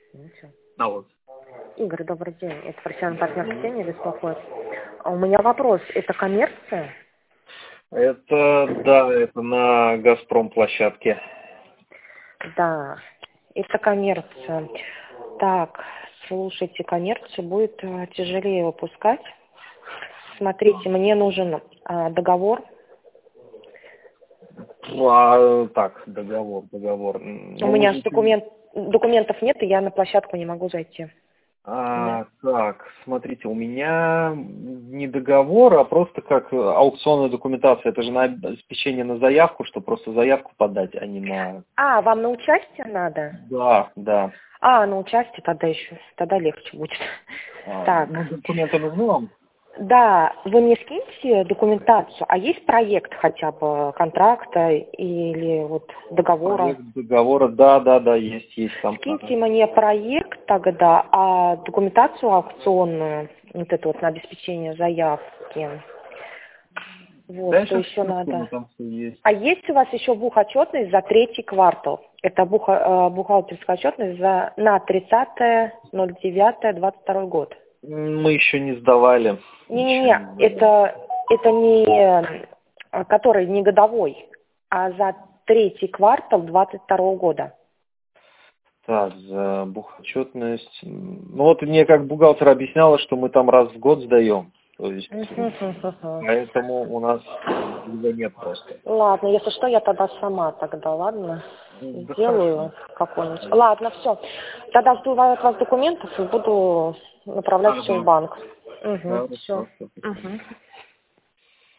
Ничего. Алло. Игорь, добрый день. Это профессиональный партнер Ксения беспокоит. А у меня вопрос. Это коммерция? Это на «Газпром» площадке. Да, это коммерция. Так, слушайте, коммерцию будет тяжелее выпускать. Смотрите, мне нужен договор. Так, договор. У меня же документов нет, и я на площадку не могу зайти. Так, смотрите, у меня не договор, а просто как аукционная документация. Это же на обеспечение на заявку, что просто заявку подать, а не на... Вам на участие надо? Да. На участие тогда легче будет. Так. Документы нужны вам? Да, вы мне скиньте документацию, а есть проект хотя бы контракта или вот договора? Проект договора, да, есть там. Скиньте мне проект тогда, а документацию аукционную, вот эту вот на обеспечение заявки. Вот, Да, что еще надо. Там все есть. А есть у вас еще бухотчетность за 3-й квартал? Это бухгалтерская отчетность на 30.09.22 год. Мы еще не сдавали. Не, это не который не годовой, а за 3-й квартал 22 года. Так, за бухотчетность. Ну вот мне как бухгалтер объясняла, что мы там раз в год сдаем. То есть, поэтому у нас его нет просто. Ладно, если что, я тогда сама ладно? Да, Сделаю какой-нибудь. Ладно, все. Тогда жду от вас документов и буду направлять все в банк. Все. Хорошо.